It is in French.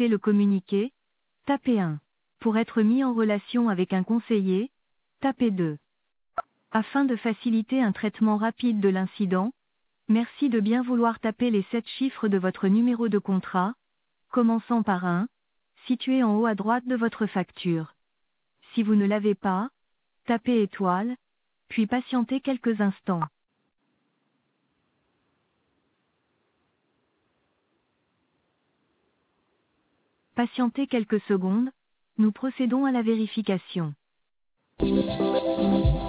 souhaitez le communiquer, tapez 1. Pour être mis en relation avec un conseiller, tapez 2. Afin de faciliter un traitement rapide de l'incident, merci de bien vouloir taper les 7 chiffres de votre numéro de contrat, commençant par 1, situé en haut à droite de votre facture. Si vous ne l'avez pas, tapez étoile, puis patientez quelques instants. Patientez quelques secondes, nous procédons à la vérification.